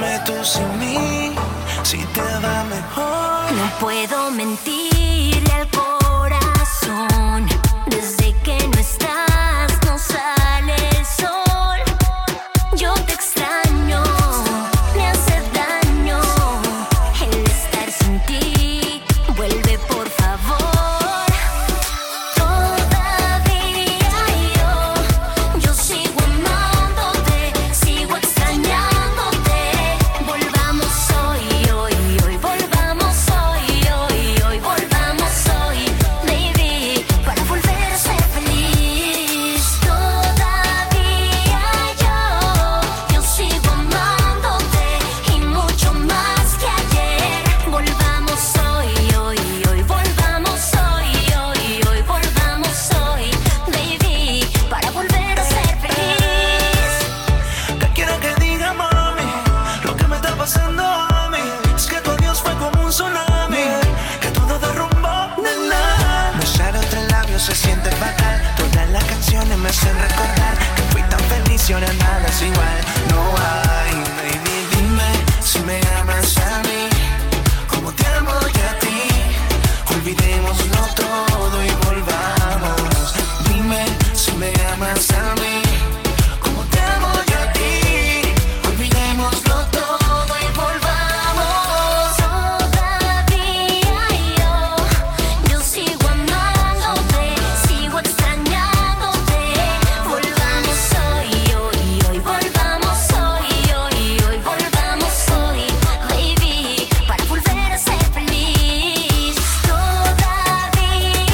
Dime tú sin mí, si te va mejor. No puedo mentirle al corazón. Desde que no estás, no sale el sol. Yo te extraño, me hace daño el estar sin ti. Vuelve por favor. Todavía yo sigo amándote, sigo extrañándote. Volvamos hoy, hoy, hoy, volvamos hoy, hoy, hoy, volvamos hoy, baby, para volver a ser feliz. Todavía yo sigo amándote y mucho más que ayer. Volvamos hoy, hoy, hoy, volvamos hoy, hoy, hoy, volvamos hoy, baby, para volver a ser feliz. ¿Qué quieres que diga, mami? Lo que me está pasando a mí es que tu adiós fue como un tsunami, que todo derrumbó, nena. Besar entre labios se siente fatal. Todas las canciones me hacen recordar que fui tan feliz y ahora nada es igual. No hay, baby, dime si me amas a mí como te amo yo a ti. Olvidémoslo todo y volvamos. Dime si me amas a mí como te amo yo a ti. Olvidémoslo todo y volvamos. Todavía yo sigo amándote, sigo extrañándote. Volvamos hoy, hoy, hoy, volvamos hoy, hoy, hoy, volvamos hoy, baby, para volver a ser feliz. Todavía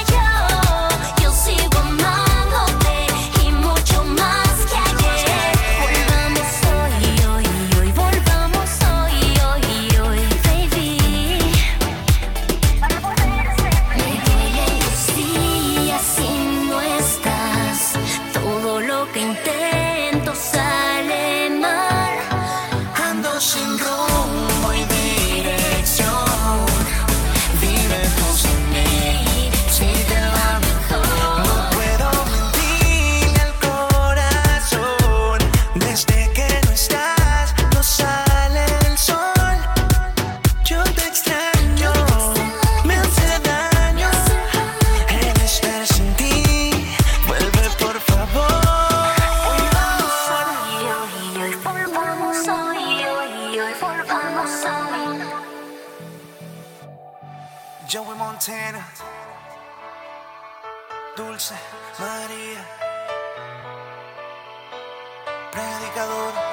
yo sigo amándote y mucho más que ayer. Volvamos hoy, hoy, hoy, volvamos hoy, hoy, hoy, baby, para volver a ser feliz. Me duelen los días si no estás. Todo lo que intento sale mal. Ando sin rumbo y dirección. Dime tú sin mí si te va mejor. No puedo mentirle al corazón. Desde que no estás, no sale el sol. Yo te extraño, me hace daño el estar sin ti. Vuelve por favor. Hoy, hoy, hoy, volvamos hoy, hoy, hoy, volvamos hoy. Joey Montana, Dulce María, Predicador.